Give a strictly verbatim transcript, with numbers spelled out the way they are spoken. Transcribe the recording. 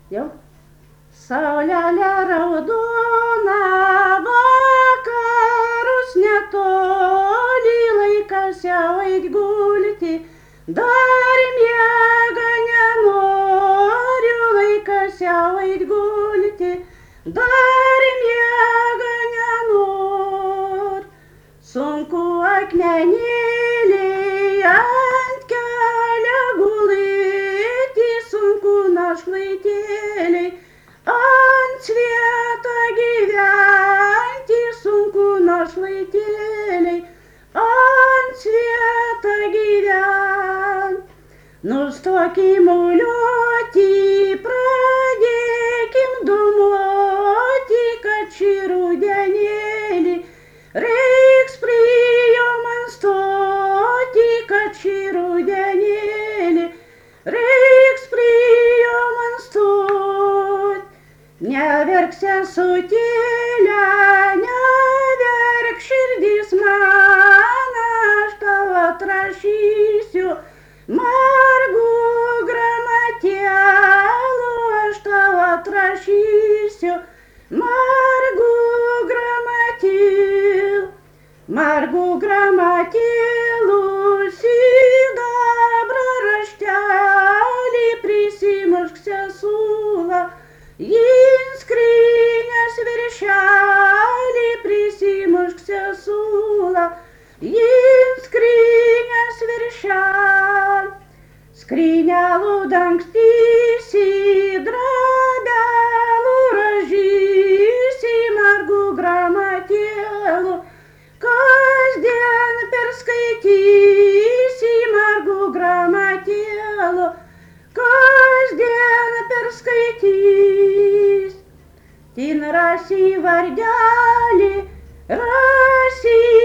Jau. Saulelė raudona, vakarus netoli, laikas jau eit gulti, dar miega nenoriu, laikas jau eit gulti, dar miega nenoriu. Sunku akmenėlį ant kelio gulėti, sunku našlaitėlį ant svieto gyventi, sunku našlaitėliai ant svieto gyventi. Nustokim muliuoti, pradėkim dūmuoti, kad šį rudenėlį reiks prie jo man stoti, kad šį rudenėlį reiks prie jo man stoti. Neverk sesutėle, neverk širdis man, aš tau atrašysiu margų gramatėlų, aš tau atrašysiu margų gramatėlų, margų gramatėlų sidabro raštelį prisimušk sesula, jin skrynios viršelį prisimušk sesula, jin skrynios viršelį. Skrynelų dangstysi, drobelų ražysi, margų gramatėlų kasdien perskaitysi, margų gramatėlų kasdien perskaitys. Tin rasi vardelį, rasi